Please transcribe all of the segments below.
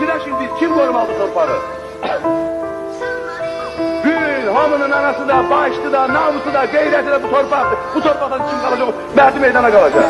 şimdi kim korumalı torpağı? Bütün hamının anası da, başlı da, namusu da, gayreti de bu torpaktır. Bu torpaktan kim kalacak? Merdi meydana kalacak.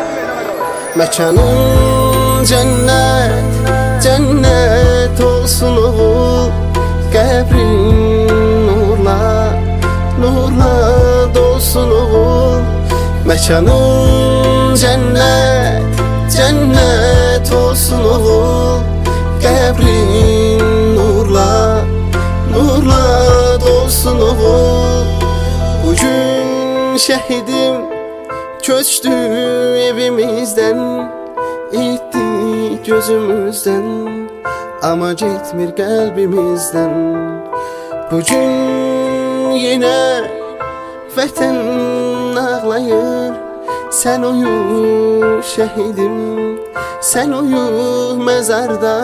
Mekanın cennet, cennet olsun oğul. Qəbrin nurla, nurla dolsun oğul. Mekanın cennet, cennet olsun oğul. Qəbrin nurla, nurla dolsun oğul. Bugün şehidim köçtü evimizden, itti gözümüzden, ama gitmir kalbimizden. Bugün yine vətən ağlayır. Sen uyu şehidim, sen uyu mezarda.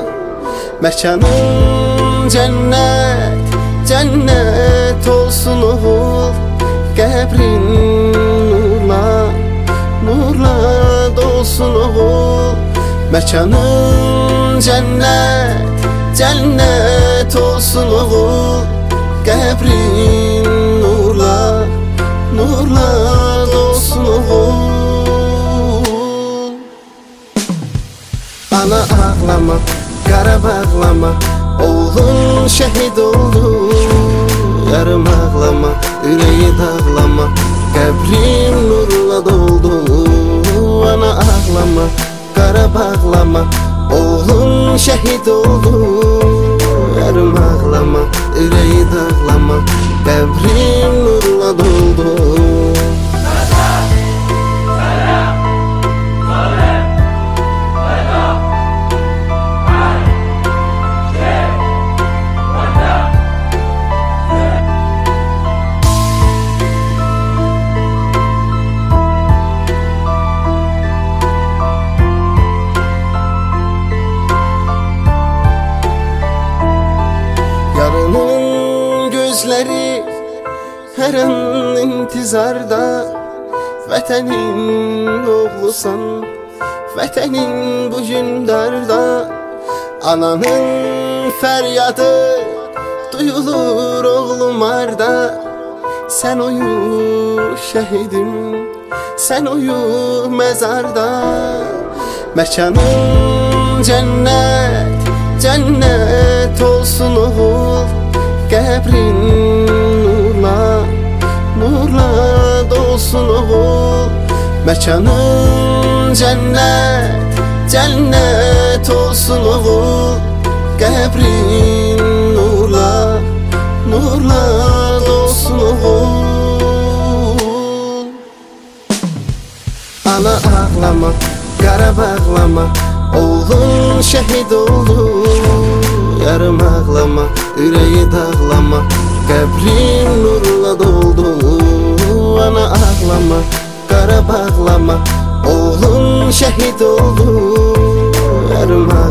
Mekanın cennet, cennet olsun oğul. Qəbrin nurla, nurla dolsun oğul. Mekanın cennet, cennet olsun oğul. Qəbrin nurla, nurla dolsun oğul. Ana ağlama, qara bağlama, oğlun şehit oldu. Yarım ağlama, yüreği dağlama, qəbrin nurla doldu. Ana ağlama, qara bağlama, oğlun şehit oldu. Yarım ağlama, yüreği dağlama, qəbrin nurla doldu. Yarının gözleri her an intizarda. Vətənin oğlusan, vətənin bugün darda. Ananın fəryadı duyulur oğlum arda. Sen uyu şehidim, sen uyu mezarda. Mekanın cennet, cennet olsun oğul. Qəbrin nurla, nurla dolsun oğul. Mekanın cennet, cennet olsun oğul. Qəbrin nurla, nurla dolsun oğul. Ana ağlama, qara bağlama, oğlun şehit oldu. Yarım ağlama, yüreği dağlama, qəbrin nurla doldu. Ana ağlama, qara bağlama, oğlun şehit oldu. Yarım